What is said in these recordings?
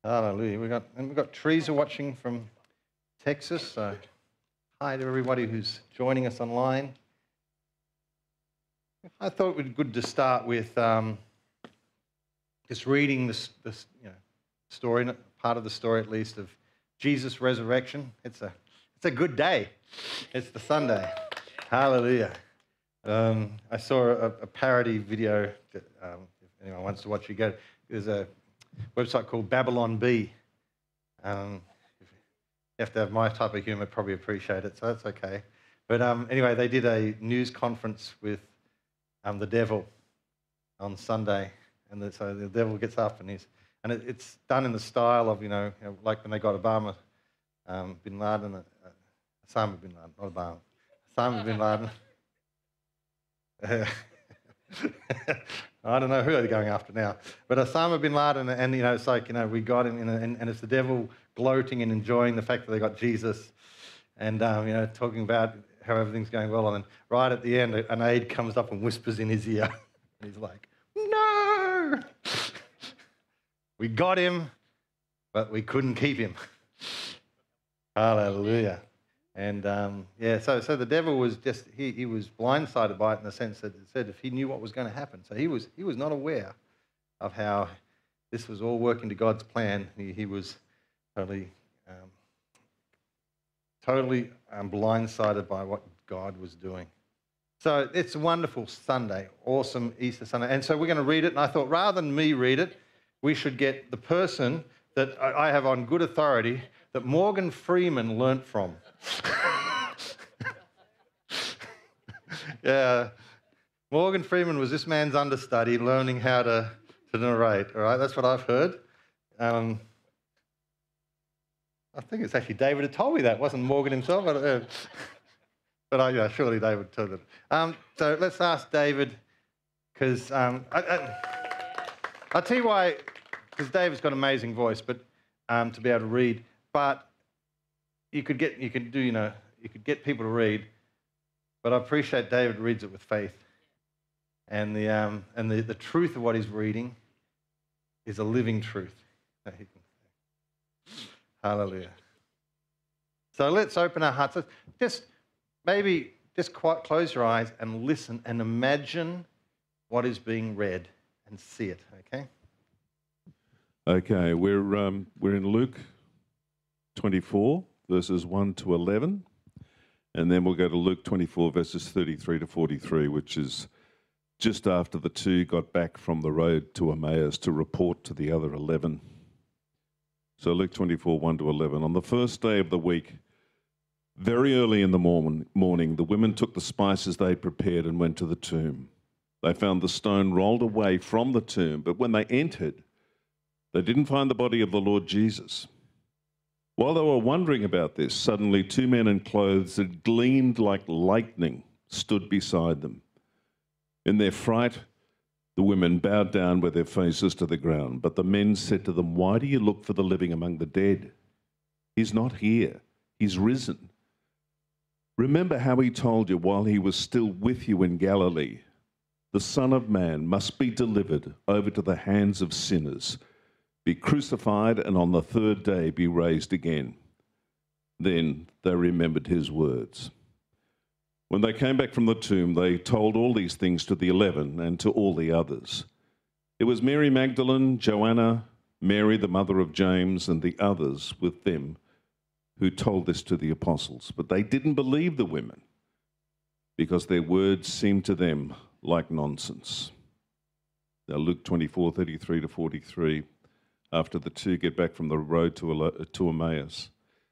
Hallelujah. We've got Teresa watching from Texas. So hi to everybody who's joining us online. I thought it would be good to start with just reading this story, part of the story at least, of Jesus' resurrection. It's a good day. It's the Sunday. Hallelujah. I saw a parody video that if anyone wants to watch, there's a website called Babylon Bee. You have to have my type of humour, probably appreciate it, so that's okay. But anyway, they did a news conference with the devil on Sunday, and so the devil gets up and it's done in the style of like when they got Obama, Bin Laden, Osama Bin Laden, not Obama, Osama Bin Laden. I don't know who they're going after now, but Osama Bin Laden, and it's like we got him, and it's the devil gloating and enjoying the fact that they got Jesus, and talking about how everything's going well, and then right at the end, an aide comes up and whispers in his ear, and he's like, "No, we got him, but we couldn't keep him." Hallelujah. And so the devil was he was blindsided by it in the sense that it said if he knew what was going to happen. So he was not aware of how this was all working to God's plan. He was totally blindsided by what God was doing. So it's a wonderful Sunday, awesome Easter Sunday. And so we're going to read it. And I thought rather than me read it, we should get the person that I have on good authority that Morgan Freeman learnt from. Yeah, Morgan Freeman was this man's understudy, learning how to narrate. All right, that's what I've heard. I think it's actually David who told me that. It wasn't Morgan himself, but surely David told it. So let's ask David, because I'll tell you why. Because David's got an amazing voice, but to be able to read, but you could get people to read. But I appreciate David reads it with faith, and the truth of what he's reading is a living truth. Hallelujah. So let's open our hearts. Just close your eyes and listen and imagine what is being read and see it. Okay. Okay, we're in Luke 24 verses 1 to 11. And then we'll go to Luke 24, verses 33 to 43, which is just after the two got back from the road to Emmaus to report to the other 11. So Luke 24, 1 to 11. On the first day of the week, very early in the morning, the women took the spices they had prepared and went to the tomb. They found the stone rolled away from the tomb, but when they entered, they didn't find the body of the Lord Jesus. While they were wondering about this, suddenly two men in clothes that gleamed like lightning stood beside them. In their fright, the women bowed down with their faces to the ground. But the men said to them, "Why do you look for the living among the dead? He's not here. He's risen. Remember how he told you while he was still with you in Galilee, the Son of Man must be delivered over to the hands of sinners, be crucified, and on the third day be raised again." Then they remembered his words. When they came back from the tomb, they told all these things to the 11 and to all the others. It was Mary Magdalene, Joanna, Mary the mother of James, and the others with them who told this to the apostles. But they didn't believe the women because their words seemed to them like nonsense. Now Luke 24, 33 to 43. After the two get back from the road to Emmaus,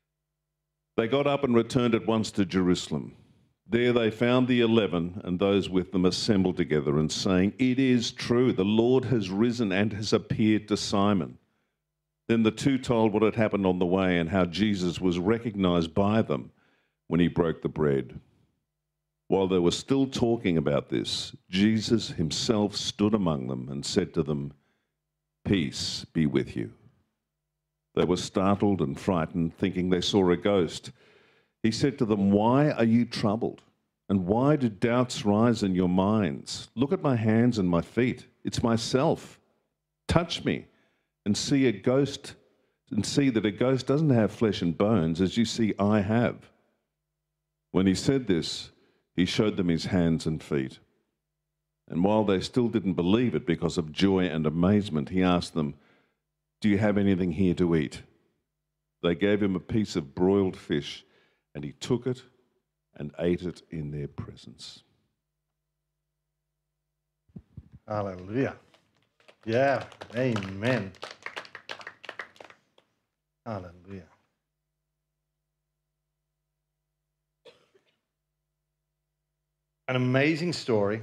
they got up and returned at once to Jerusalem. There they found the 11 and those with them assembled together and saying, "It is true, the Lord has risen and has appeared to Simon." Then the two told what had happened on the way and how Jesus was recognized by them when he broke the bread. While they were still talking about this, Jesus himself stood among them and said to them, "Peace be with you." They were startled and frightened, thinking they saw a ghost. He said to them, "Why are you troubled? And why do doubts rise in your minds? Look at my hands and my feet. It's myself. Touch me and see a ghost and see that a ghost doesn't have flesh and bones, as you see I have. When he said this, he showed them his hands and feet. And while they still didn't believe it because of joy and amazement, he asked them, "Do you have anything here to eat?" They gave him a piece of broiled fish, and he took it and ate it in their presence. Hallelujah. Yeah, amen. Hallelujah. An amazing story.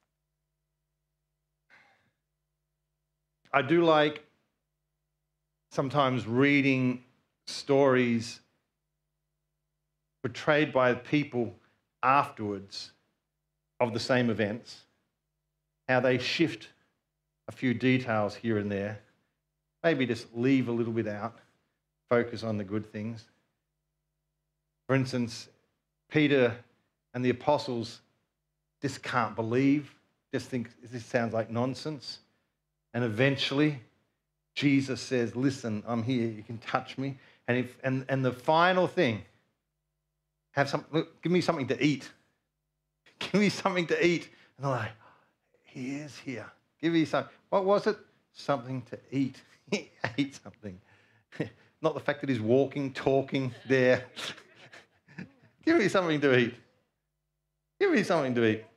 I do like sometimes reading stories portrayed by people afterwards of the same events, how they shift a few details here and there, maybe just leave a little bit out, focus on the good things. For instance, Peter and the apostles just can't believe, just think this sounds like nonsense. And eventually, Jesus says, "Listen, I'm here. You can touch me." And the final thing, give me something to eat. Give me something to eat. And they're like, "He is here. Give me something." What was it? Something to eat. He ate something. Not the fact that he's walking, talking there. Give me something to eat. Give me something to eat.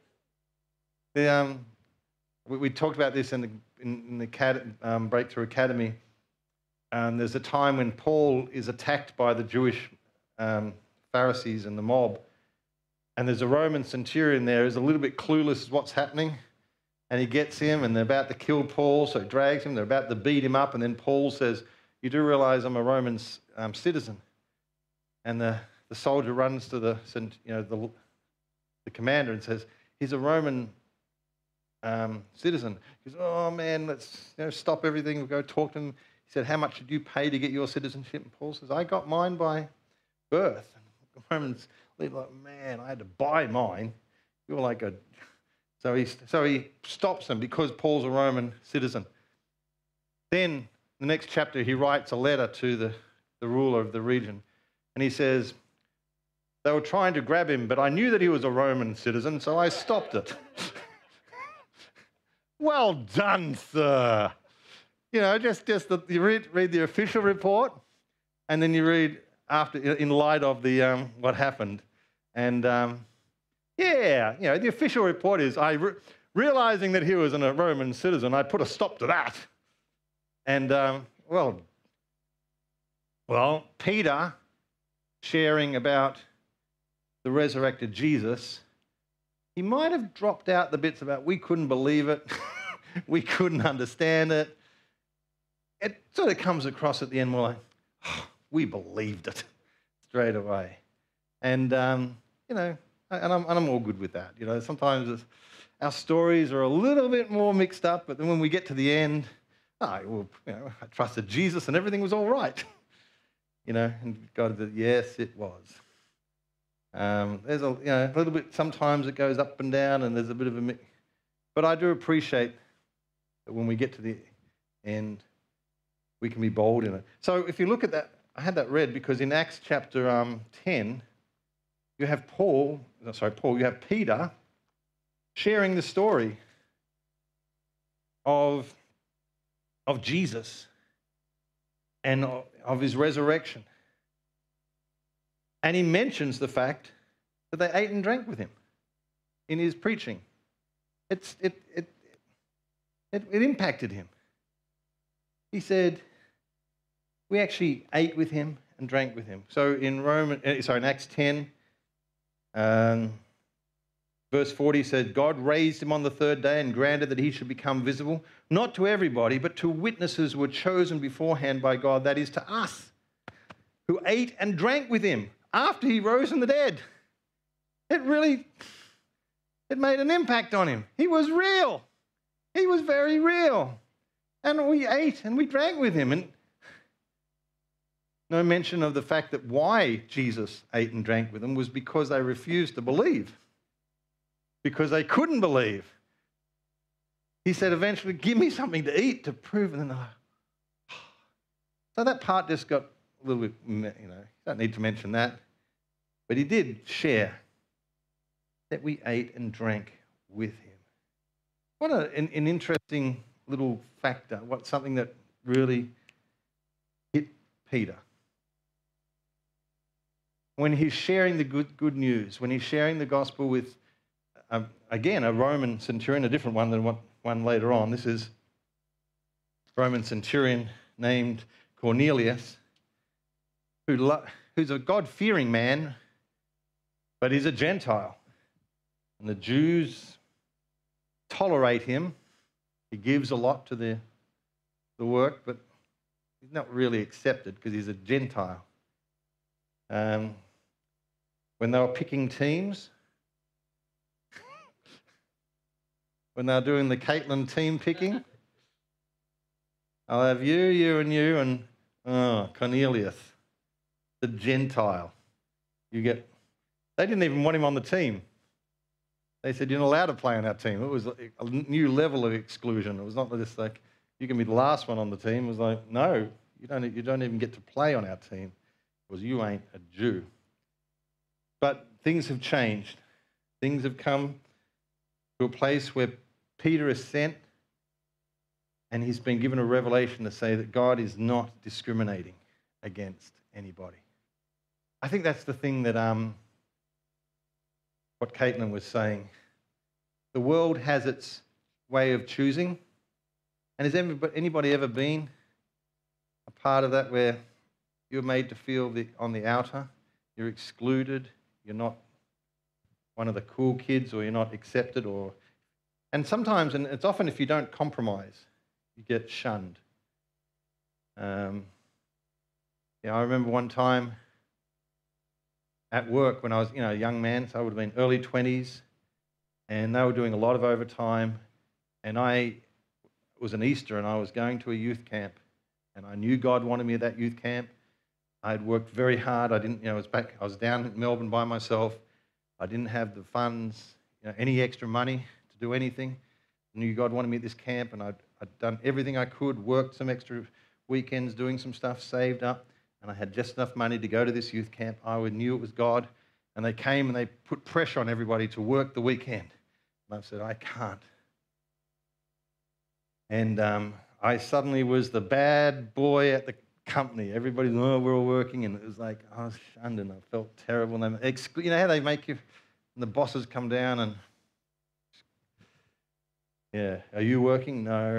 We talked about this in the Breakthrough Academy. There's a time when Paul is attacked by the Jewish Pharisees and the mob, and there's a Roman centurion there who's a little bit clueless as what's happening, and he gets him, and they're about to kill Paul, so he drags him. They're about to beat him up, and then Paul says, "You do realize I'm a Roman citizen?" And the soldier runs to the commander and says, "He's a Roman citizen." He goes, "Oh man, let's stop everything. We'll go talk to him." He said, "How much did you pay to get your citizenship?" And Paul says, "I got mine by birth." And the Romans leave like, "Man, I had to buy mine." You're like a... So he stops him because Paul's a Roman citizen. Then the next chapter, he writes a letter to the ruler of the region, and he says, "They were trying to grab him, but I knew that he was a Roman citizen, so I stopped it." Well done, sir. You read the official report, and then you read after in light of the what happened, and the official report is realizing that he was a Roman citizen, I put a stop to that, and Peter sharing about the resurrected Jesus, he might have dropped out the bits about we couldn't believe it, we couldn't understand it. It sort of comes across at the end more like, we believed it straight away. And, I'm all good with that. Sometimes our stories are a little bit more mixed up, but then when we get to the end, I trusted Jesus and everything was all right. And God said, yes, it was. There's a little bit, sometimes it goes up and down and there's a bit of a mix. But I do appreciate that when we get to the end, we can be bold in it. So if you look at that, I had that read because in Acts chapter 10, you have you have Peter sharing the story of Jesus and of his resurrection. And he mentions the fact that they ate and drank with him in his preaching. It impacted him. He said, we actually ate with him and drank with him. So in Acts 10, verse 40 said, God raised him on the third day and granted that he should become visible, not to everybody, but to witnesses who were chosen beforehand by God, that is to us, who ate and drank with him after he rose from the dead. It made an impact on him. He was real. He was very real. And we ate and we drank with him. And no mention of the fact that why Jesus ate and drank with them was because they refused to believe. Because they couldn't believe. He said eventually, give me something to eat to prove it. And they're like, So that part just got a little bit, don't need to mention that. But he did share that we ate and drank with him. What an interesting little factor, something that really hit Peter. When he's sharing the good news, when he's sharing the gospel with, again, a Roman centurion, a different one than one later on. This is a Roman centurion named Cornelius, who's a God-fearing man, but he's a Gentile. And the Jews tolerate him. He gives a lot to the work, but he's not really accepted because he's a Gentile. When they were picking teams, when they were doing the Caitlin team picking, I'll have you, and Cornelius, the Gentile. They didn't even want him on the team. They said, you're not allowed to play on our team. It was a new level of exclusion. It was not just like, you can be the last one on the team. It was like, no, you don't even get to play on our team because you ain't a Jew. But things have changed. Things have come to a place where Peter is sent and he's been given a revelation to say that God is not discriminating against anybody. I think that's the thing that what Caitlin was saying. The world has its way of choosing. And has anybody ever been a part of that where you're made to feel on the outer, you're excluded, you're not one of the cool kids, or you're not accepted, and sometimes, and it's often if you don't compromise, you get shunned. I remember one time at work when I was, a young man, so I would have been early 20s, and they were doing a lot of overtime, and it was an Easter, and I was going to a youth camp, and I knew God wanted me at that youth camp. I had worked very hard. I was down in Melbourne by myself. I didn't have the funds, any extra money to do anything. I knew God wanted me at this camp, and I'd done everything I could, worked some extra weekends doing some stuff, saved up, and I had just enough money to go to this youth camp. I knew it was God, and they came and they put pressure on everybody to work the weekend. And I said, I can't. And I suddenly was the bad boy at the company. Everybody's, we're all working, and it was like, I was shunned and I felt terrible. And you know how they make you, and the bosses come down and, are you working? No.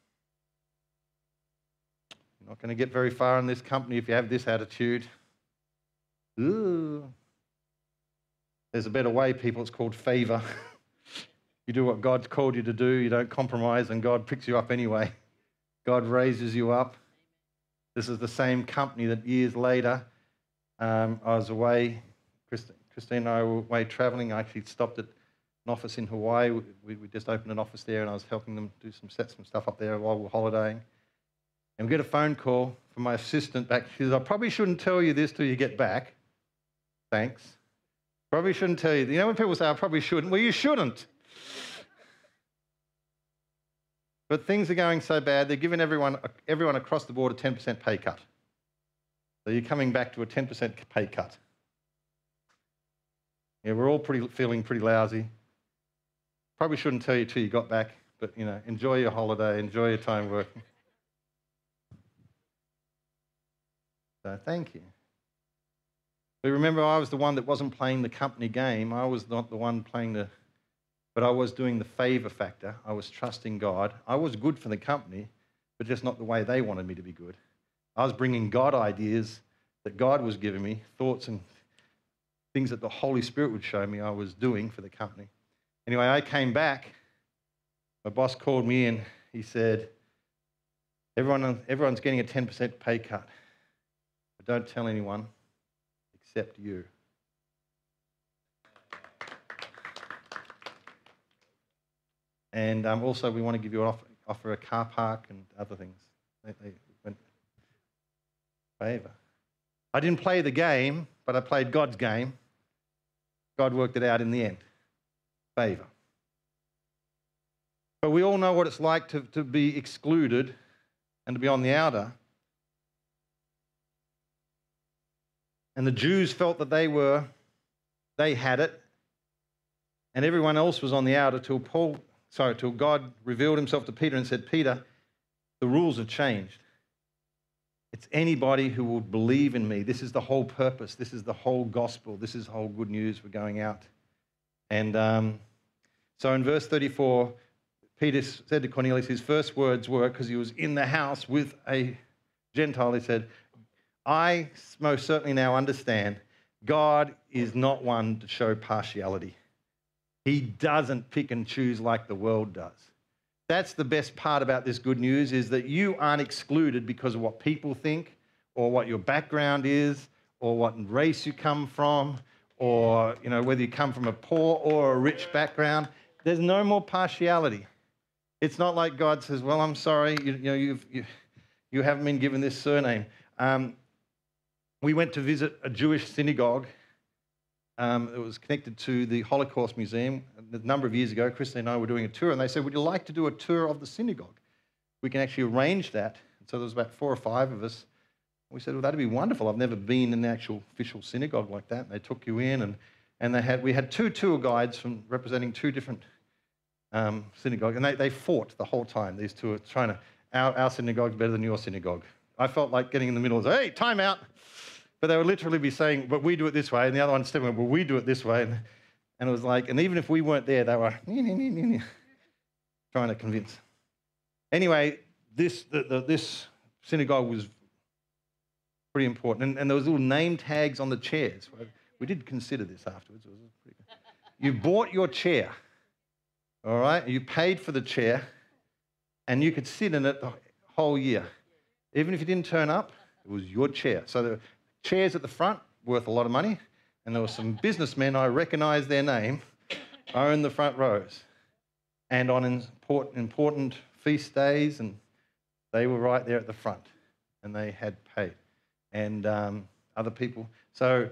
You're not going to get very far in this company if you have this attitude. Ooh. There's a better way, people. It's called favor. You do what God's called you to do. You don't compromise, and God picks you up anyway. God raises you up. This is the same company that years later, I was away. Christine and I were away traveling. I actually stopped at an office in Hawaii. We just opened an office there, and I was helping them set some stuff up there while we were holidaying. And we get a phone call from my assistant back. She says, I probably shouldn't tell you this till you get back. Thanks. Probably shouldn't tell you. You know when people say, I probably shouldn't? Well, you shouldn't. But things are going so bad, they're giving everyone across the board a 10% pay cut. So you're coming back to a 10% pay cut. Yeah, we're all feeling pretty lousy. Probably shouldn't tell you till you got back, but enjoy your holiday, enjoy your time working. So thank you. But remember, I was the one that wasn't playing the company game. I was not the one but I was doing the favor factor. I was trusting God. I was good for the company, but just not the way they wanted me to be good. I was bringing God ideas that God was giving me, thoughts and things that the Holy Spirit would show me I was doing for the company. Anyway, I came back. My boss called me in. He said, everyone's getting a 10% pay cut, but don't tell anyone except you. And also, we want to give you offer a car park and other things. They went favor. I didn't play the game, but I played God's game. God worked it out in the end. Favor. But we all know what it's like to be excluded and to be on the outer. And the Jews felt that they had it, and everyone else was on the outer till God revealed himself to Peter and said, Peter, the rules have changed. It's anybody who will believe in me. This is the whole purpose. This is the whole gospel. This is the whole good news we're going out. And so in verse 34, Peter said to Cornelius, his first words were, because he was in the house with a Gentile, he said, I most certainly now understand God is not one to show partiality. He doesn't pick and choose like the world does. That's the best part about this good news, is that you aren't excluded because of what people think or what your background is or what race you come from or whether you come from a poor or a rich background. There's no more partiality. It's not like God says, well, I'm sorry, you haven't been given this surname. We went to visit a Jewish synagogue. It was connected to the Holocaust Museum a number of years ago. Kristen and I were doing a tour, and they said, would you like to do a tour of the synagogue? We can actually arrange that. And so there was about 4 or 5 of us. We said, well, that'd be wonderful. I've never been in an actual official synagogue like that. And they took you in, and we had 2 tour guides from representing 2 different synagogues, and they fought the whole time, these 2 are trying to, our synagogue's better than your synagogue. I felt like getting in the middle and say, hey, time out. But they would literally be saying, but we do it this way. And the other one stepping up, well, we do it this way. And it was like, and even if we weren't there, they were trying to convince. Anyway, this synagogue was pretty important. And there was little name tags on the chairs. We did consider this afterwards. It was pretty good. You bought your chair, all right? You paid for the chair, and you could sit in it the whole year. Even if you didn't turn up, it was your chair. So the chairs at the front, worth a lot of money, and there were some businessmen, I recognised their name, owned the front rows. And on important feast days, and they were right there at the front, and they had paid. And other people. So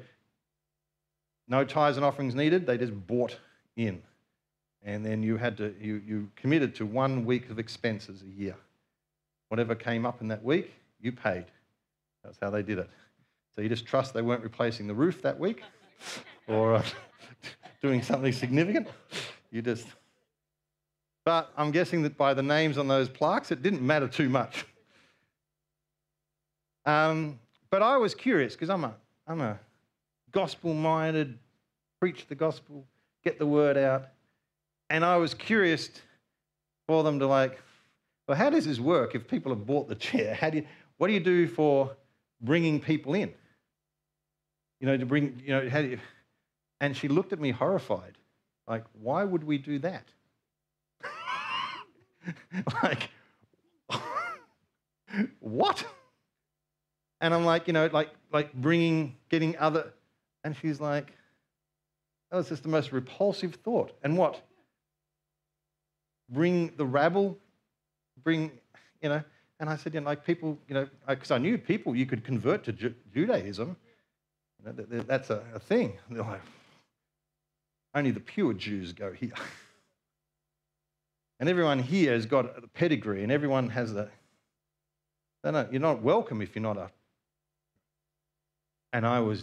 no tithes and offerings needed, they just bought in. And then you committed to 1 week of expenses a year. Whatever came up in that week, you paid. That's how they did it. So you just trust they weren't replacing the roof that week or doing something significant. But I'm guessing that by the names on those plaques, it didn't matter too much. But I was curious because I'm a gospel-minded, preach the gospel, get the word out. And I was curious for them to well, how does this work if people have bought the chair? What do you do for bringing people in? To bring, how do you... And she looked at me horrified. Like, why would we do that? What? And I'm like, getting other... And she's like, that was just the most repulsive thought. And what? Bring the rabble? And I said, people, because I knew people you could convert to Judaism. That's a thing. They're like, only the pure Jews go here. And everyone here has got a pedigree, and everyone has you're not welcome if you're not a... And I was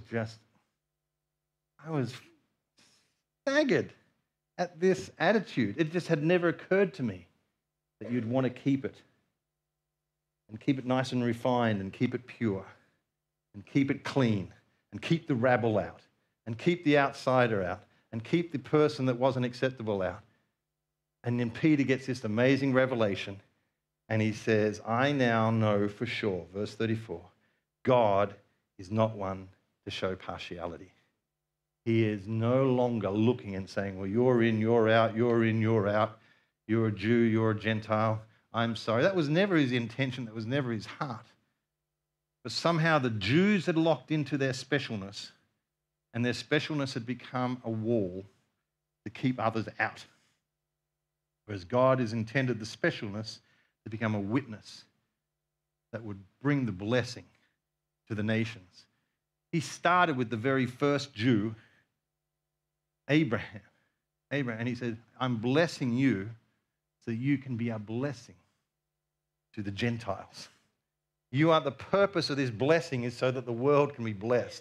staggered at this attitude. It just had never occurred to me that you'd want to keep it and keep it nice and refined and keep it pure and keep it clean and keep the rabble out and keep the outsider out and keep the person that wasn't acceptable out. And then Peter gets this amazing revelation and he says, I now know for sure, verse 34, God is not one to show partiality. He is no longer looking and saying, well, you're in, you're out, you're in, you're out. You're a Jew, you're a Gentile. I'm sorry. That was never his intention. That was never his heart. But somehow the Jews had locked into their specialness, and their specialness had become a wall to keep others out. Whereas God has intended the specialness to become a witness that would bring the blessing to the nations. He started with the very first Jew, Abraham, and he said, I'm blessing you so you can be a blessing to the Gentiles. The purpose of this blessing is so that the world can be blessed.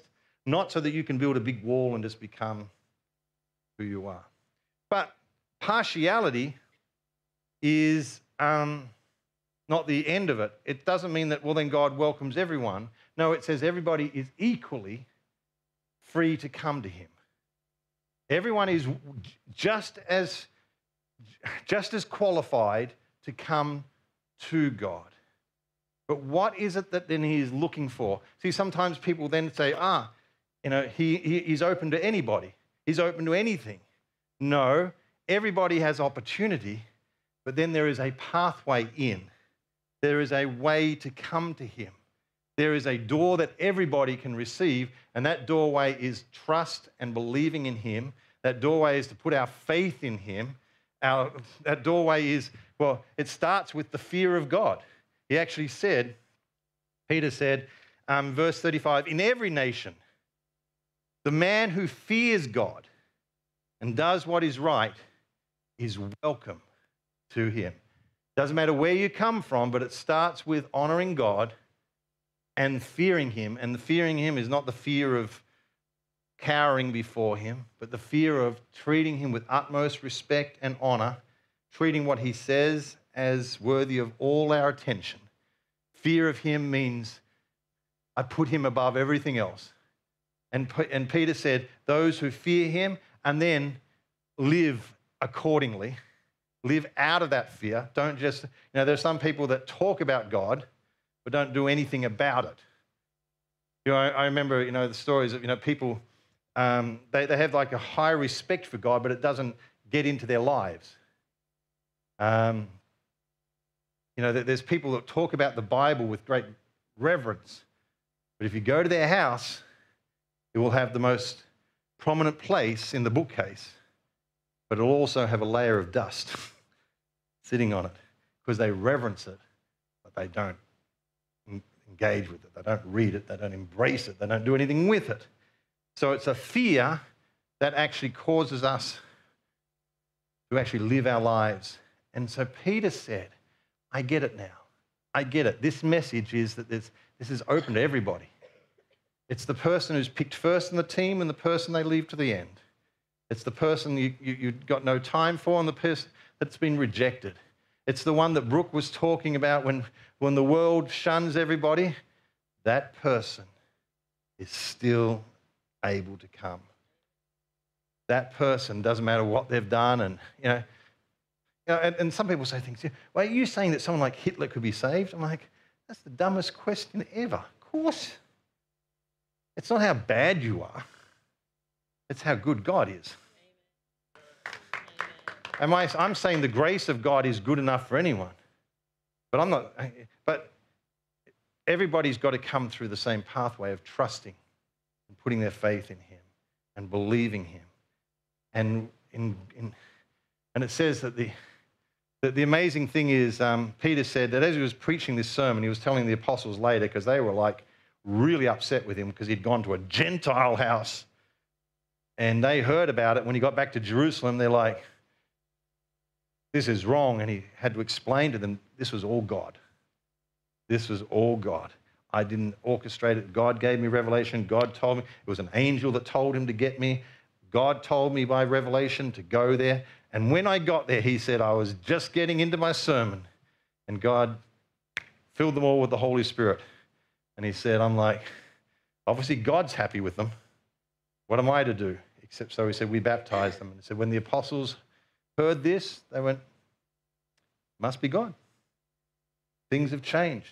not so that you can build a big wall and just become who you are. But partiality is not the end of it. It doesn't mean that, well, then God welcomes everyone. No, it says everybody is equally free to come to him. Everyone is just as qualified to come to God. But what is it that then he is looking for? See, sometimes people then say, he's open to anybody. He's open to anything. No, everybody has opportunity, but then there is a pathway in. There is a way to come to him. There is a door that everybody can receive, and that doorway is trust and believing in him. That doorway is to put our faith in him. That doorway is, it starts with the fear of God. He actually said, Peter said, verse 35, in every nation, the man who fears God and does what is right is welcome to him. Doesn't matter where you come from, but it starts with honoring God and fearing him. And the fearing him is not the fear of cowering before him, but the fear of treating him with utmost respect and honor, treating what he says as worthy of all our attention. Fear of him means I put him above everything else. And Peter said, those who fear him and then live accordingly, live out of that fear. Don't just, there's some people that talk about God, but don't do anything about it. I remember, the stories of, people, they have like a high respect for God, but it doesn't get into their lives. There's people that talk about the Bible with great reverence, but if you go to their house, it will have the most prominent place in the bookcase, but it'll also have a layer of dust sitting on it because they reverence it, but they don't engage with it. They don't read it. They don't embrace it. They don't do anything with it. So it's a fear that actually causes us to actually live our lives. And so Peter said, I get it now. I get it. This message is that this is open to everybody. It's the person who's picked first in the team and the person they leave to the end. It's the person you've got no time for and the person that's been rejected. It's the one that Brooke was talking about when the world shuns everybody. That person is still able to come. That person, doesn't matter what they've done. And some people say things, well, are you saying that someone like Hitler could be saved? I'm like, that's the dumbest question ever. Of course. It's not how bad you are. It's how good God is. I'm saying the grace of God is good enough for anyone. But I'm not. But everybody's got to come through the same pathway of trusting and putting their faith in him and believing him. And it says that the amazing thing is, Peter said that as he was preaching this sermon, he was telling the apostles later, because they were like really upset with him because he'd gone to a Gentile house. And they heard about it. When he got back to Jerusalem, they're like, this is wrong. And he had to explain to them, this was all God. This was all God. I didn't orchestrate it. God gave me revelation. God told me. It was an angel that told him to get me. God told me by revelation to go there. And when I got there, he said, I was just getting into my sermon. And God filled them all with the Holy Spirit. And he said, I'm like, obviously God's happy with them. What am I to do? Except so he said, we baptized them. And he said, when the apostles heard this, they went, must be God. Things have changed.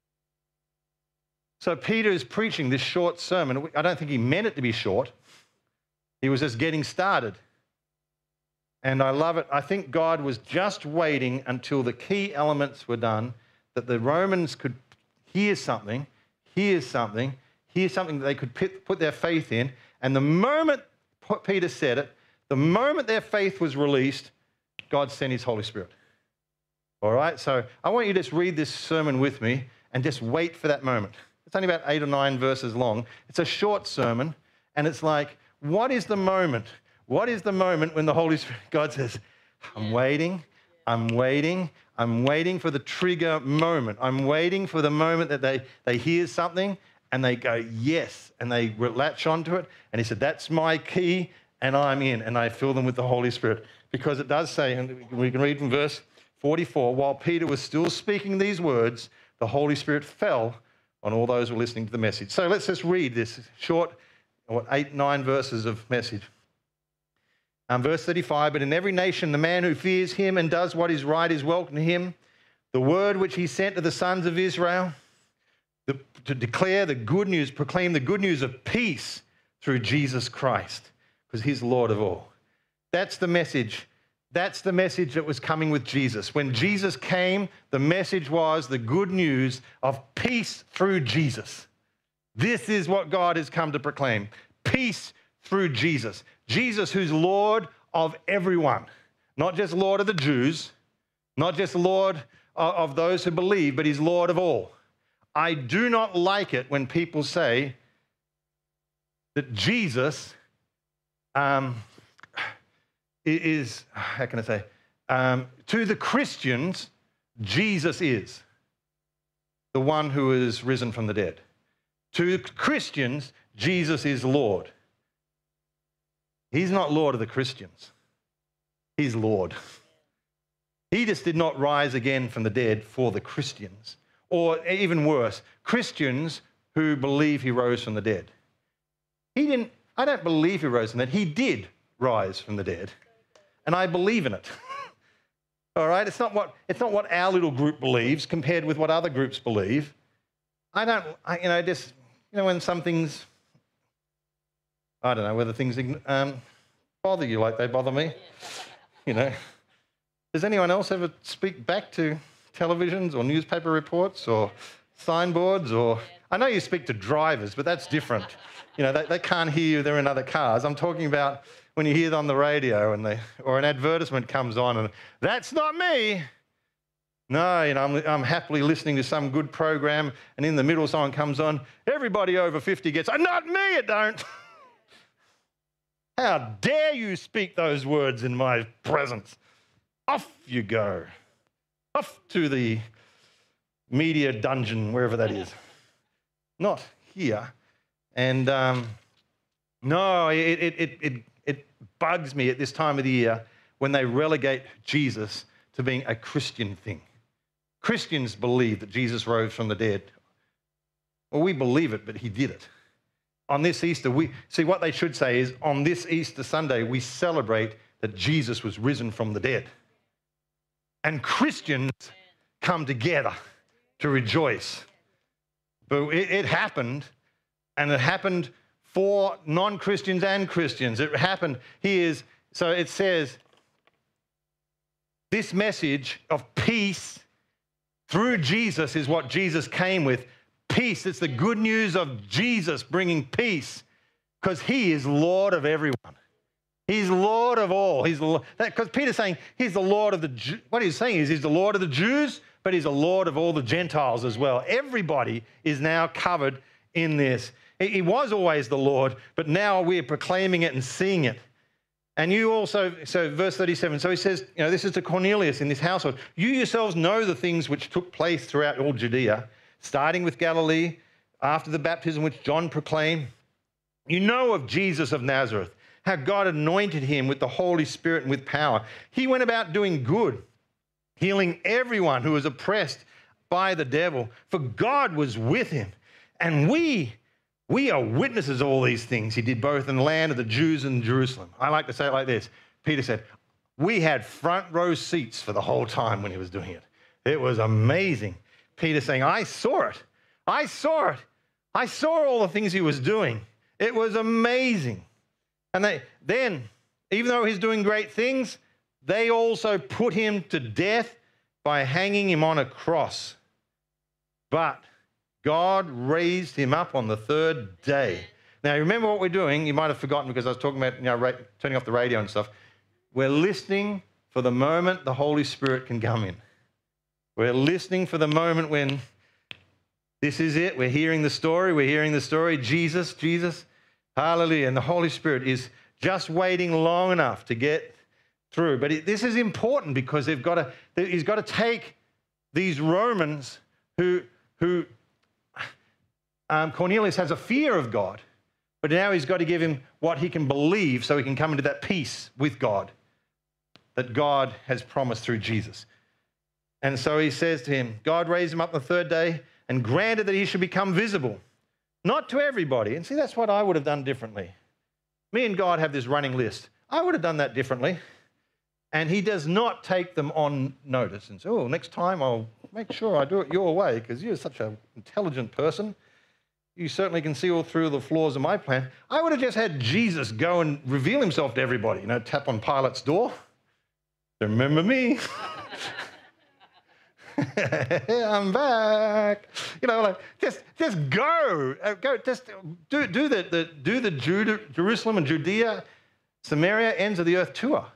So Peter is preaching this short sermon. I don't think he meant it to be short. He was just getting started. And I love it. I think God was just waiting until the key elements were done, that the Romans could hear something that they could put their faith in. And the moment Peter said it, the moment their faith was released, God sent his Holy Spirit. All right? So I want you to just read this sermon with me and just wait for that moment. It's only about 8 or 9 verses long. It's a short sermon, and it's like, what is the moment? What is the moment when the Holy Spirit, God says, I'm waiting for the trigger moment. I'm waiting for the moment that they hear something and they go, yes, and they latch onto it. And he said, that's my key, and I'm in, and I fill them with the Holy Spirit. Because it does say, and we can read from verse 44, while Peter was still speaking these words, the Holy Spirit fell on all those who were listening to the message. So let's just read this short, 8-9 verses of message. Verse 35, but in every nation the man who fears him and does what is right is welcome to him. The word which he sent to the sons of Israel, to declare the good news, proclaim the good news of peace through Jesus Christ, because he's Lord of all. That's the message. That's the message that was coming with Jesus. When Jesus came, the message was the good news of peace through Jesus. This is what God has come to proclaim. Peace through Jesus. Jesus, who's Lord of everyone. Not just Lord of the Jews, not just Lord of those who believe, but he's Lord of all. I do not like it when people say that Jesus is, how can I say, to the Christians, Jesus is the one who is risen from the dead. To Christians, Jesus is Lord. He's not Lord of the Christians. He's Lord. He just did not rise again from the dead for the Christians. Or even worse, Christians who believe he rose from the dead. I don't believe he rose from the dead. He did rise from the dead. And I believe in it. All right? It's not what our little group believes compared with what other groups believe. When some things, I don't know whether things bother you like they bother me. Does anyone else ever speak back to televisions or newspaper reports or signboards? Or I know you speak to drivers, but that's different. They can't hear you. They're in other cars. I'm talking about when you hear it on the radio or an advertisement comes on and that's not me. No, I'm happily listening to some good program and in the middle someone comes on, everybody over 50 gets, not me, it don't. How dare you speak those words in my presence? Off you go. Off to the media dungeon, wherever that is. Not here. And no, it bugs me at this time of the year when they relegate Jesus to being a Christian thing. Christians believe that Jesus rose from the dead. Well, we believe it, but he did it. On this Easter, what they should say is, on this Easter Sunday, we celebrate that Jesus was risen from the dead. And Christians come together to rejoice. But it happened, and it happened for non-Christians and Christians. It happened. So it says, this message of peace through Jesus is what Jesus came with. Peace. It's the good news of Jesus bringing peace because he is Lord of everyone. He's Lord of all. Because Peter's saying he's the Lord of the Jews. What he's saying is he's the Lord of the Jews, but he's the Lord of all the Gentiles as well. Everybody is now covered in this. He was always the Lord, but now we're proclaiming it and seeing it. And you also, so verse 37, so he says, this is to Cornelius in this household. You yourselves know the things which took place throughout all Judea, starting with Galilee, after the baptism which John proclaimed. You know of Jesus of Nazareth, how God anointed him with the Holy Spirit and with power. He went about doing good, healing everyone who was oppressed by the devil, for God was with him. And we are witnesses of all these things he did both in the land of the Jews and Jerusalem. I like to say it like this. Peter said, we had front row seats for the whole time when he was doing it. It was amazing. Peter saying, I saw it. I saw it. I saw all the things he was doing. It was amazing. And then, even though he's doing great things, they also put him to death by hanging him on a cross. But God raised him up on the third day. Now, remember what we're doing. You might have forgotten because I was talking about turning off the radio and stuff. We're listening for the moment the Holy Spirit can come in. We're listening for the moment when this is it. We're hearing the story. Jesus, hallelujah. And the Holy Spirit is just waiting long enough to get through. But this is important because he's got to take these Romans who Cornelius has a fear of God, but now he's got to give him what he can believe so he can come into that peace with God that God has promised through Jesus. And so he says to him, God raised him up the third day and granted that he should become visible, not to everybody. And see, that's what I would have done differently. Me and God have this running list. I would have done that differently. And he does not take them on notice and say, oh, next time I'll make sure I do it your way because you're such an intelligent person. You certainly can see all through the flaws of my plan. I would have just had Jesus go and reveal himself to everybody, tap on Pilate's door. Remember me? I'm back. Just go. Just do the Jerusalem and Judea, Samaria, ends of the earth tour.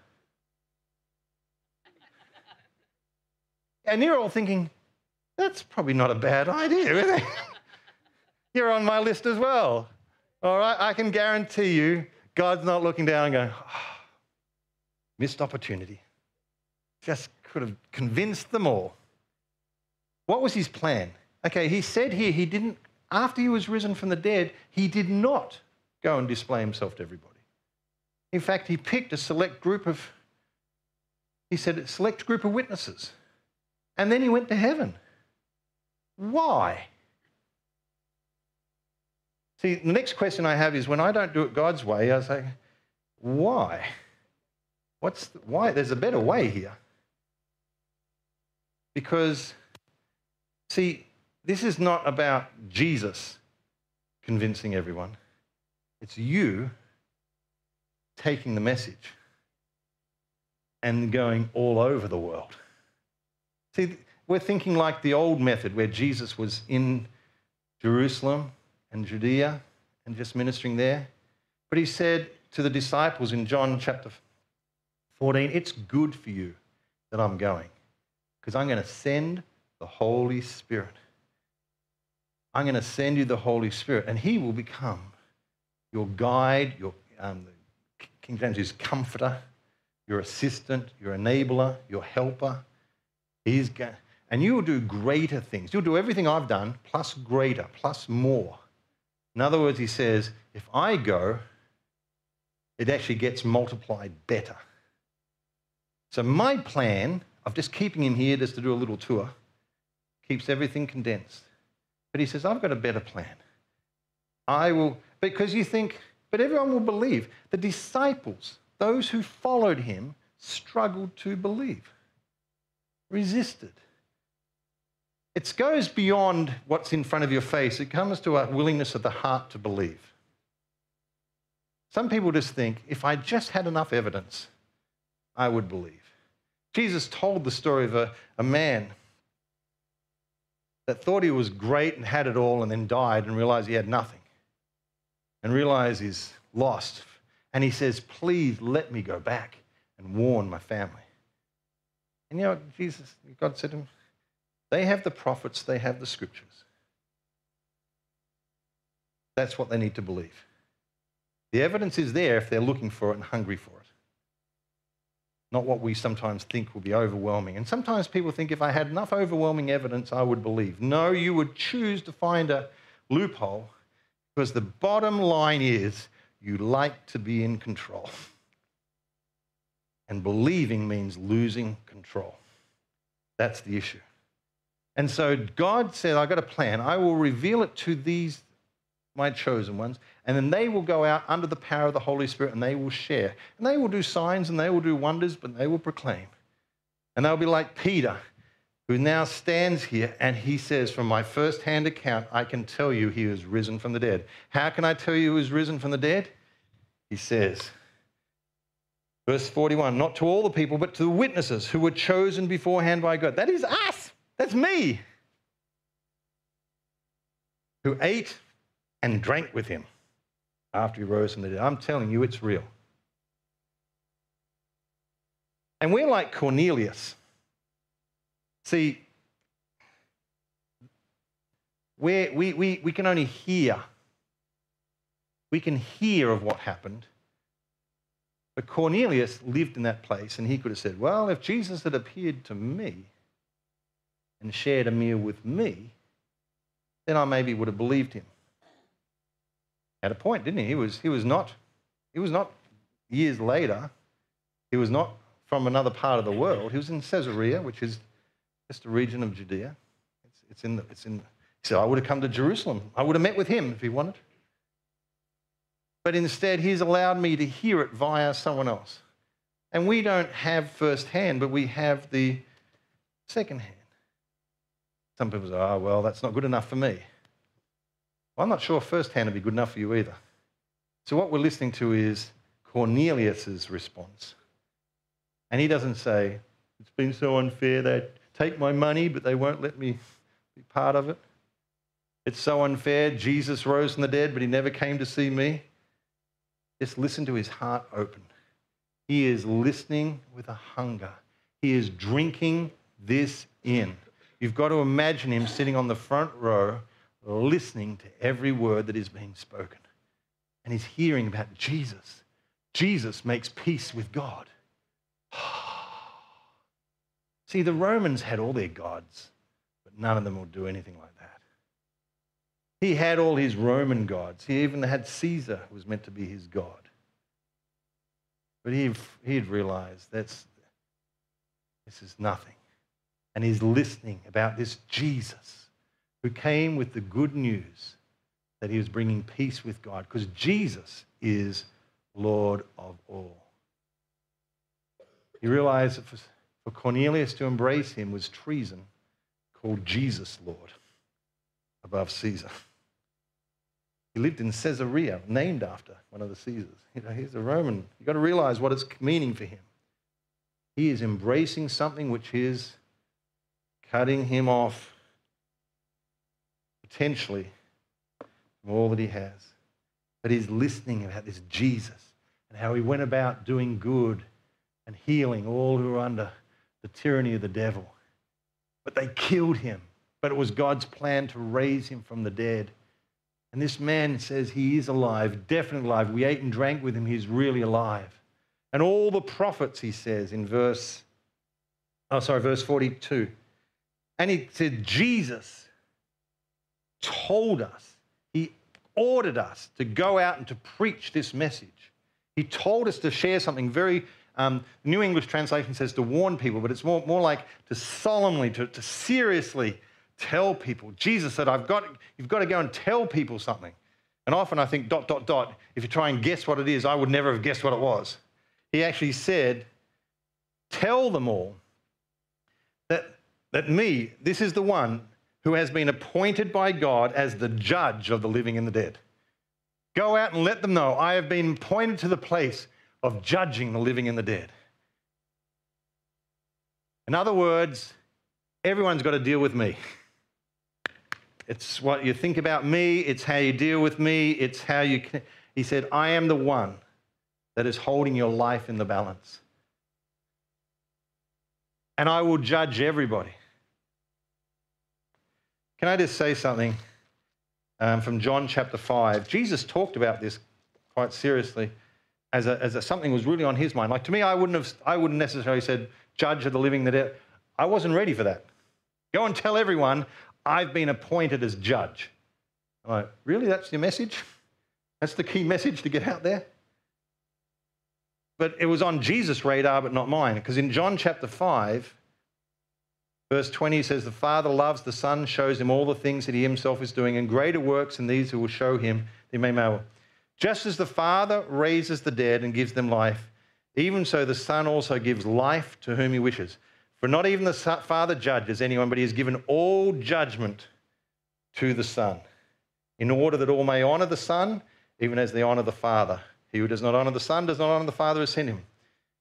And you're all thinking, that's probably not a bad idea, is it? You're on my list as well. All right, I can guarantee you God's not looking down and going, oh, missed opportunity. Just could have convinced them all. What was his plan? Okay, he said here he didn't, after he was risen from the dead, he did not go and display himself to everybody. In fact, he picked a select group of witnesses. And then he went to heaven. Why? See, the next question I have is when I don't do it God's way, I say, why? Why? There's a better way here. Because, see, this is not about Jesus convincing everyone. It's you taking the message and going all over the world. See, we're thinking like the old method where Jesus was in Jerusalem and Judea and just ministering there. But he said to the disciples in John chapter 14, it's good for you that I'm going because I'm going to send the Holy Spirit. I'm going to send you the Holy Spirit and he will become your guide, your King James is comforter, your assistant, your enabler, your helper. And you will do greater things. You'll do everything I've done, plus greater, plus more. In other words, he says, if I go, it actually gets multiplied better. So my plan of just keeping him here just to do a little tour keeps everything condensed. But he says, I've got a better plan. I will, because you think, but everyone will believe. The disciples, those who followed him, struggled to believe. Resisted. It goes beyond what's in front of your face. It comes to a willingness of the heart to believe. Some people just think, if I just had enough evidence, I would believe. Jesus told the story of a man that thought he was great and had it all and then died and realized he had nothing and realized he's lost. And he says, please let me go back and warn my family. And you know what God said to him? They have the prophets, they have the scriptures. That's what they need to believe. The evidence is there if they're looking for it and hungry for it. Not what we sometimes think will be overwhelming. And sometimes people think if I had enough overwhelming evidence, I would believe. No, you would choose to find a loophole because the bottom line is you like to be in control. And believing means losing control. That's the issue. And so God said, I've got a plan. I will reveal it to these, my chosen ones, and then they will go out under the power of the Holy Spirit and they will share. And they will do signs and they will do wonders, but they will proclaim. And they'll be like Peter, who now stands here and he says, from my first-hand account, I can tell you he is risen from the dead. How can I tell you he is risen from the dead? He says, verse 41, not to all the people, but to the witnesses who were chosen beforehand by God. That is us. That's me. Who ate and drank with him after he rose from the dead. I'm telling you, it's real. And we're like Cornelius. See, we can only hear. We can hear of what happened. But Cornelius lived in that place, and he could have said, well, if Jesus had appeared to me and shared a meal with me, then I maybe would have believed him. Had a point, didn't he? He was not years later. He was not from another part of the world. He was in Caesarea, which is just a region of Judea. He said, I would have come to Jerusalem. I would have met with him if he wanted. But instead, he's allowed me to hear it via someone else. And we don't have firsthand, but we have the secondhand. Some people say, oh, well, that's not good enough for me. Well, I'm not sure firsthand would be good enough for you either. So what we're listening to is Cornelius's response. And he doesn't say, it's been so unfair. They take my money, but they won't let me be part of it. It's so unfair. Jesus rose from the dead, but he never came to see me. Just listen to his heart open. He is listening with a hunger. He is drinking this in. You've got to imagine him sitting on the front row, listening to every word that is being spoken. And he's hearing about Jesus. Jesus makes peace with God. See, the Romans had all their gods, but none of them would do anything like that. He had all his Roman gods. He even had Caesar, who was meant to be his god. But he had realized this is nothing. And he's listening about this Jesus who came with the good news that he was bringing peace with God, because Jesus is Lord of all. He realized that for Cornelius to embrace him was treason, called Jesus Lord above Caesar. He lived in Caesarea, named after one of the Caesars. He's a Roman. You've got to realize what it's meaning for him. He is embracing something which is cutting him off, potentially, from all that he has. But he's listening about this Jesus and how he went about doing good and healing all who were under the tyranny of the devil. But they killed him. But it was God's plan to raise him from the dead. And this man says he is alive, definitely alive. We ate and drank with him. He's really alive. And all the prophets, he says in verse 42. And he said, Jesus told us, he ordered us to go out and to preach this message. He told us to share something very, New English translation says to warn people, but it's more like to solemnly, to seriously tell people. Jesus said, you've got to go and tell people something. And often I think ... if you try and guess what it is, I would never have guessed what it was. He actually said, tell them all that me, this is the one who has been appointed by God as the judge of the living and the dead. Go out and let them know I have been appointed to the place of judging the living and the dead. In other words, everyone's got to deal with me. It's what you think about me. It's how you deal with me. It's how you... He said, I am the one that is holding your life in the balance. And I will judge everybody. Can I just say something from John chapter 5? Jesus talked about this quite seriously as something was really on his mind. Like to me, I wouldn't necessarily said, judge of the living and the dead. I wasn't ready for that. Go and tell everyone, I've been appointed as judge. I'm like, really? That's your message? That's the key message to get out there? But it was on Jesus' radar, but not mine. Because in John chapter 5, verse 20 says, the Father loves the Son, shows him all the things that he himself is doing, and greater works than these who will show him, they may marvel. Just as the Father raises the dead and gives them life, even so the Son also gives life to whom he wishes. For not even the Father judges anyone, but he has given all judgment to the Son, in order that all may honour the Son, even as they honour the Father. He who does not honour the Son does not honour the Father who sent him.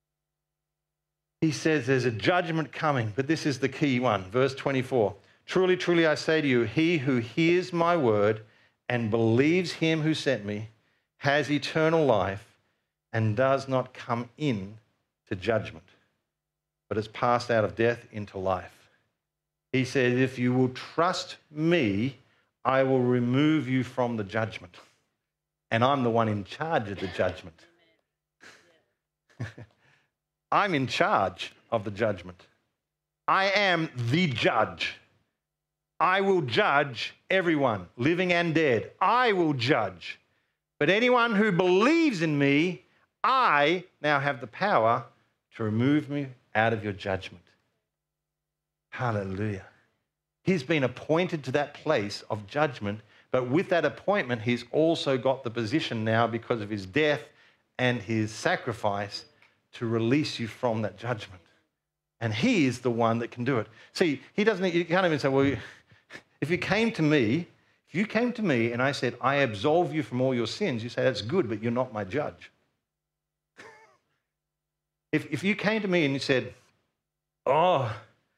He says there's a judgment coming, but this is the key one. Verse 24. Truly, truly, I say to you, he who hears my word and believes him who sent me has eternal life and does not come in to judgment, but has passed out of death into life. He says, if you will trust me, I will remove you from the judgment. And I'm the one in charge of the judgment. I'm in charge of the judgment. I am the judge. I will judge everyone, living and dead. I will judge. But anyone who believes in me, I now have the power to remove me out of your judgment. Hallelujah. He's been appointed to that place of judgment, but with that appointment, he's also got the position now because of his death and his sacrifice to release you from that judgment. And he is the one that can do it. See, you can't even say, well, if you came to me and I said, I absolve you from all your sins, you say, that's good, but you're not my judge. If you came to me and you said, oh,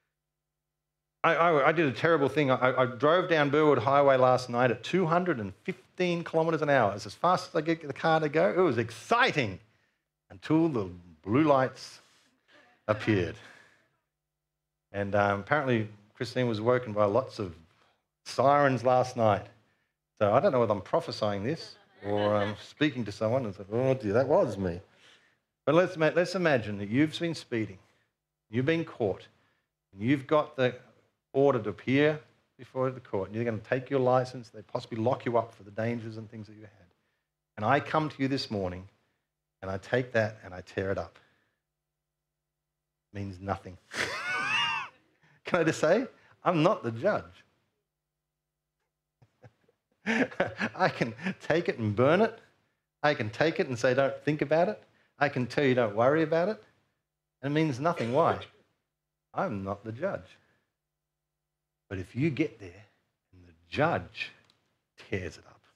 I did a terrible thing. I drove down Burwood Highway last night at 215 kilometres an hour. It's as fast as I get the car to go. It was exciting until the blue lights appeared. And apparently Christine was woken by lots of sirens last night. So I don't know whether I'm prophesying this or I'm speaking to someone and said, oh dear, that was me. But let's imagine that you've been speeding, you've been caught, and you've got the order to appear before the court, and you're going to take your license, they possibly lock you up for the dangers and things that you had. And I come to you this morning, and I take that and I tear it up. It means nothing. Can I just say, I'm not the judge. I can take it and burn it. I can take it and say, don't think about it. I can tell you, don't worry about it. It means nothing. Why? I'm not the judge. But if you get there and the judge tears it up,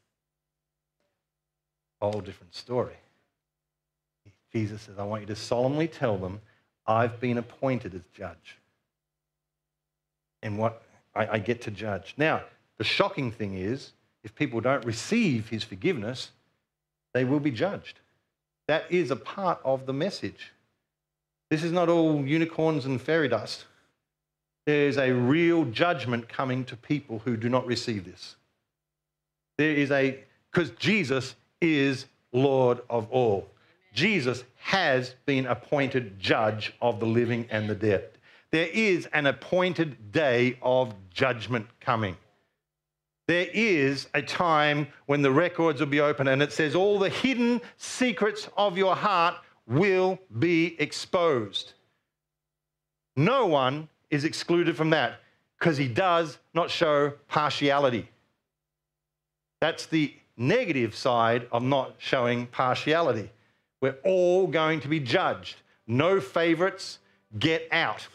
whole different story. Jesus says, I want you to solemnly tell them, I've been appointed as judge. And what I get to judge. Now, the shocking thing is, if people don't receive his forgiveness, they will be judged. That is a part of the message. This is not all unicorns and fairy dust. There's a real judgment coming to people who do not receive this. Because Jesus is Lord of all. Jesus has been appointed judge of the living and the dead. There is an appointed day of judgment coming. There is a time when the records will be open and it says all the hidden secrets of your heart will be exposed. No one is excluded from that because he does not show partiality. That's the negative side of not showing partiality. We're all going to be judged. No favorites, get out.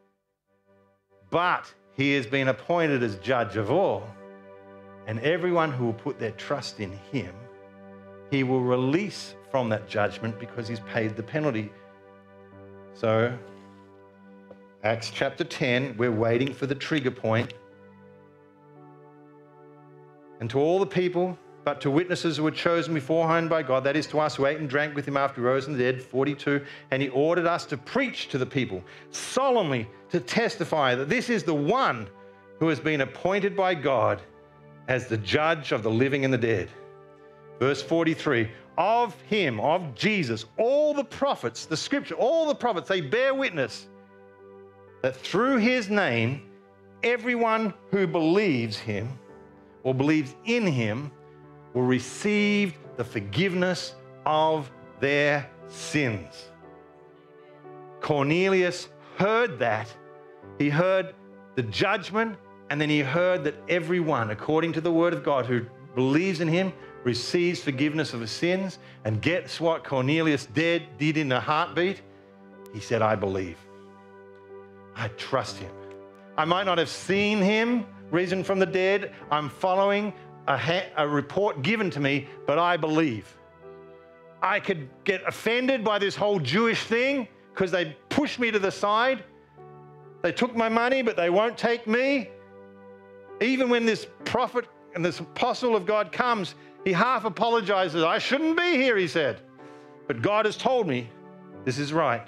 But he has been appointed as judge of all. And everyone who will put their trust in him, he will release from that judgment because he's paid the penalty. So, Acts chapter 10, we're waiting for the trigger point. And to all the people, but to witnesses who were chosen beforehand by God, that is to us who ate and drank with him after he rose from the dead, 42, and he ordered us to preach to the people, solemnly to testify that this is the one who has been appointed by God as the judge of the living and the dead. Verse 43, of him, of Jesus, all the prophets, the scripture, all the prophets, they bear witness that through his name, everyone who believes him or believes in him will receive the forgiveness of their sins. Cornelius heard that. He heard the judgment, and then he heard that everyone, according to the word of God, who believes in him, receives forgiveness of his sins. And guess what Cornelius did in a heartbeat? He said, I believe. I trust him. I might not have seen him risen from the dead. I'm following a report given to me, but I believe. I could get offended by this whole Jewish thing because they pushed me to the side. They took my money, but they won't take me. Even when this prophet and this apostle of God comes, he half apologizes. I shouldn't be here, he said. But God has told me this is right.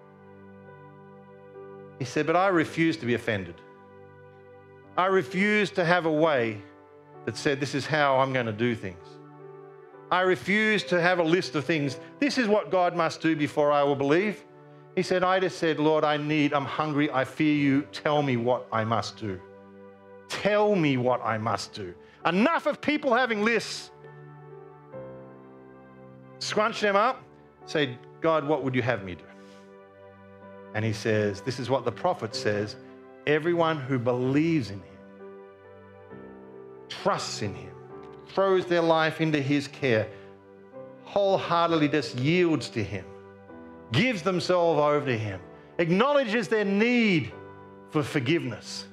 He said, but I refuse to be offended. I refuse to have a way that said, this is how I'm going to do things. I refuse to have a list of things. This is what God must do before I will believe. He said, I just said, Lord, I'm hungry. I fear you. Tell me what I must do. Tell me what I must do. Enough of people having lists. scrunch them up, say, God, what would you have me do? And he says, this is what the prophet says, everyone who believes in him, trusts in him, throws their life into his care, wholeheartedly just yields to him, gives themselves over to him, acknowledges their need for forgiveness,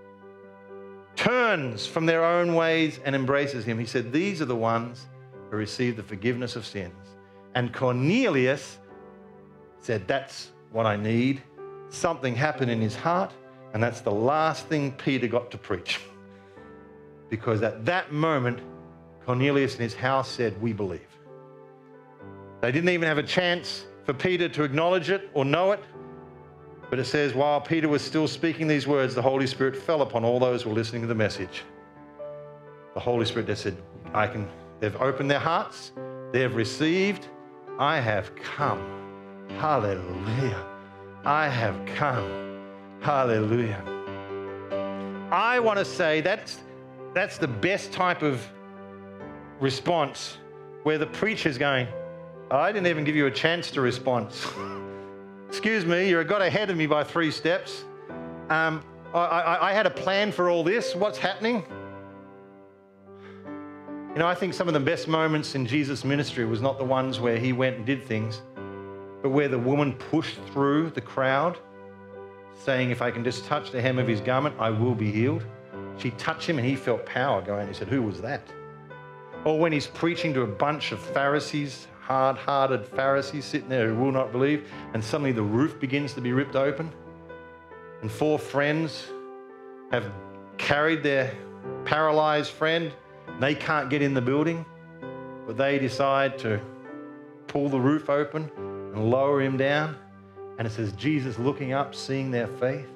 turns from their own ways and embraces him. He said, these are the ones who receive the forgiveness of sins. And Cornelius said, that's what I need. Something happened in his heart, and that's the last thing Peter got to preach. Because at that moment, Cornelius and his house said, we believe. They didn't even have a chance for Peter to acknowledge it or know it. But it says, while Peter was still speaking these words, the Holy Spirit fell upon all those who were listening to the message. The Holy Spirit just said, they've opened their hearts, they've received, I have come. Hallelujah. I have come. Hallelujah. I want to say that's the best type of response where the preacher's going, I didn't even give you a chance to respond. Excuse me, you got ahead of me by 3 steps. I had a plan for all this. What's happening? You know, I think some of the best moments in Jesus' ministry was not the ones where he went and did things, but where the woman pushed through the crowd, saying, if I can just touch the hem of his garment, I will be healed. She touched him and he felt power going. He said, who was that? Or when he's preaching to a bunch of Pharisees, hard-hearted Pharisees sitting there who will not believe, and suddenly the roof begins to be ripped open, and 4 friends have carried their paralyzed friend. They can't get in the building, but they decide to pull the roof open and lower him down. And it says Jesus looking up, seeing their faith.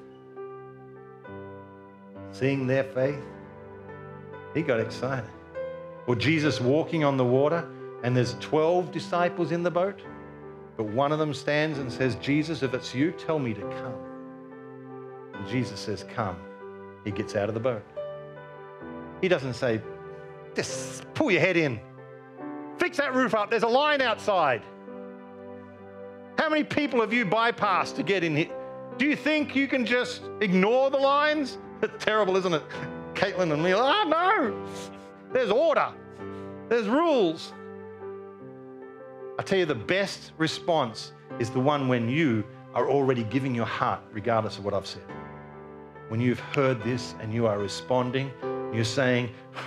Seeing their faith. He got excited. Or Jesus walking on the water, and there's 12 disciples in the boat, but one of them stands and says, Jesus, if it's you, tell me to come. And Jesus says, come. He gets out of the boat. He doesn't say, just pull your head in. Fix that roof up. There's a line outside. How many people have you bypassed to get in here? Do you think you can just ignore the lines? It's terrible, isn't it? Caitlin and me, no. There's order. There's rules. I tell you, the best response is the one when you are already giving your heart, regardless of what I've said. When you've heard this and you are responding, you're saying,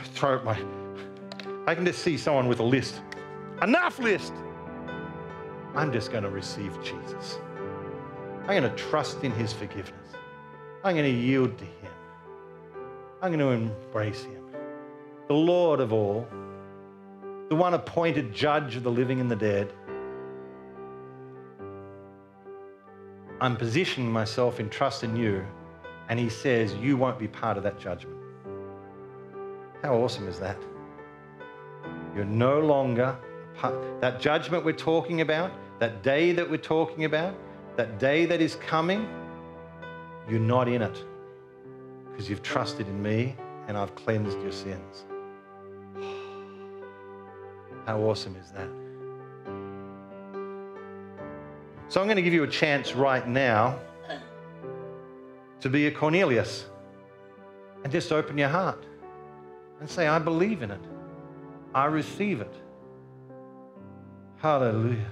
I can just see someone with a list. Enough list. I'm just going to receive Jesus. I'm going to trust in his forgiveness. I'm going to yield to him. I'm going to embrace him. The Lord of all, the one appointed judge of the living and the dead. I'm positioning myself in trust in you, and he says you won't be part of that judgment. How awesome is that? You're no longer part. That judgment we're talking about, that day that we're talking about, that day that is coming, you're not in it because you've trusted in me and I've cleansed your sins. How awesome is that? So I'm going to give you a chance right now to be a Cornelius and just open your heart and say, I believe in it. I receive it. Hallelujah.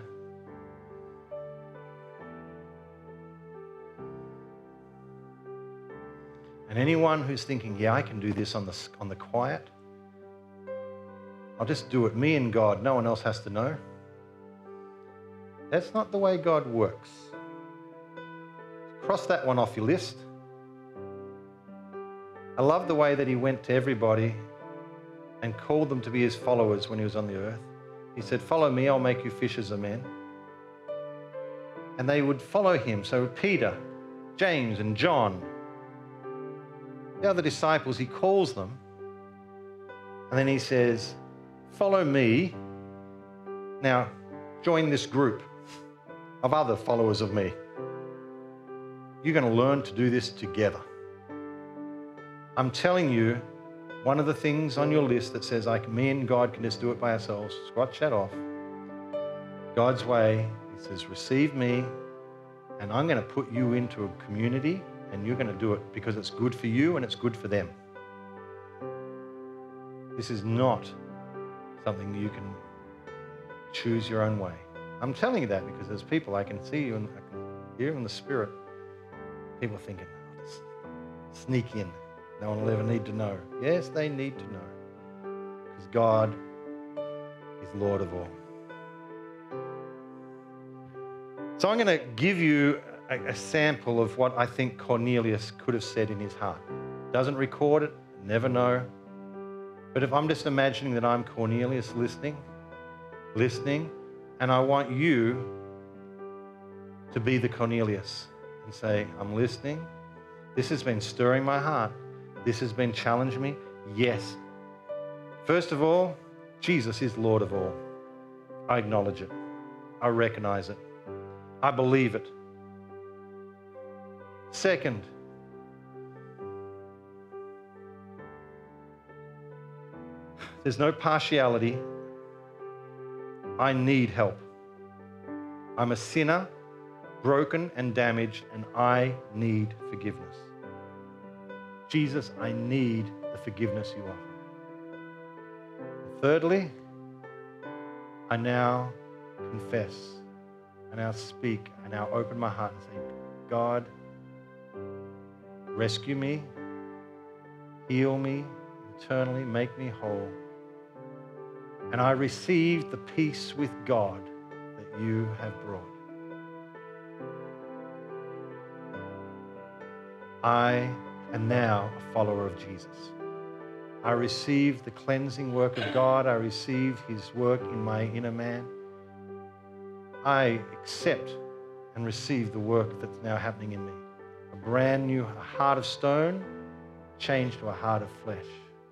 And anyone who's thinking, yeah, I can do this on the quiet, I'll just do it, me and God, no one else has to know. That's not the way God works. Cross that one off your list. I love the way that he went to everybody and called them to be his followers when he was on the earth. He said, follow me, I'll make you fishers of men. And they would follow him. So Peter, James and John, the other disciples, he calls them. And then he says, follow me. Now, join this group of other followers of me. You're going to learn to do this together. I'm telling you, one of the things on your list that says, me and God can just do it by ourselves, scratch that off. God's way, he says, receive me, and I'm going to put you into a community, and you're going to do it because it's good for you and it's good for them. This is not something you can choose your own way. I'm telling you that because there's people, I can see you and I can hear in the spirit, people thinking, oh, just sneak in. No one will ever need to know. Yes, they need to know because God is Lord of all. So I'm going to give you a sample of what I think Cornelius could have said in his heart. Doesn't record it, never know. But if I'm just imagining that I'm Cornelius listening, and I want you to be the Cornelius and say, I'm listening. This has been stirring my heart. This has been challenging me. Yes. First of all, Jesus is Lord of all. I acknowledge it. I recognize it. I believe it. Second, there's no partiality. I need help. I'm a sinner, broken and damaged, and I need forgiveness. Jesus, I need the forgiveness you offer. Thirdly, I now confess, I now speak, I now open my heart and say, God, rescue me, heal me eternally, make me whole. And I receive the peace with God that you have brought. I am now a follower of Jesus. I receive the cleansing work of God. I receive his work in my inner man. I accept and receive the work that's now happening in me. A brand new heart of stone changed to a heart of flesh.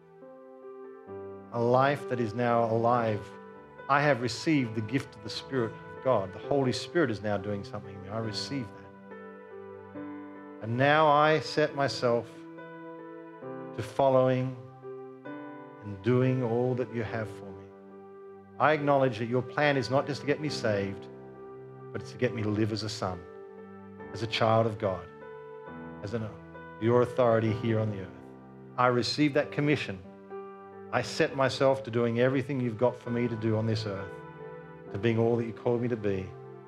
A life that is now alive. I have received the gift of the Spirit of God. The Holy Spirit is now doing something in me. I receive that. And now I set myself to following and doing all that you have for me. I acknowledge that your plan is not just to get me saved, but it's to get me to live as a son, as a child of God, as your authority here on the earth. I receive that commission. I set myself to doing everything you've got for me to do on this earth, to being all that you called me to be.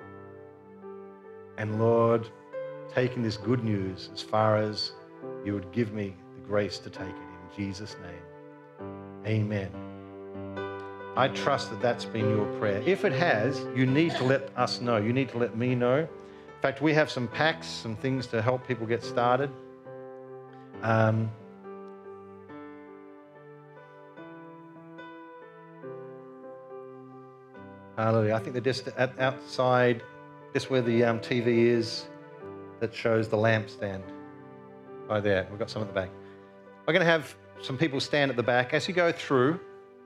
And Lord, taking this good news as far as you would give me the grace to take it in Jesus' name. Amen. I trust that that's been your prayer. If it has, you need to let us know. You need to let me know. In fact, we have some packs, some things to help people get started. Hallelujah. I think they're just outside, just where the TV is that shows the lampstand. Right there. We've got some at the back. I'm going to have some people stand at the back. As you go through,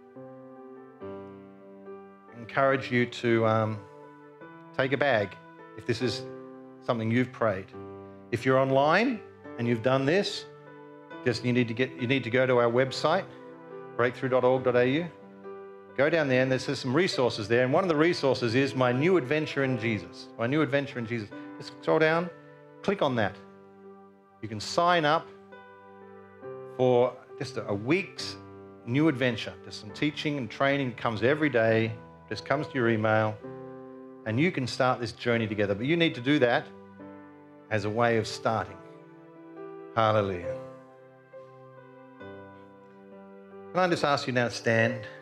I encourage you to take a bag if this is something you've prayed. If you're online and you've done this, you need to go to our website, breakthrough.org.au. Go down there and there's some resources there. And one of the resources is My New Adventure in Jesus. My New Adventure in Jesus. Just scroll down, click on that. You can sign up for just a week's new adventure. Just some teaching and training comes every day. Just comes to your email. And you can start this journey together. But you need to do that as a way of starting. Hallelujah. Can I just ask you now to stand?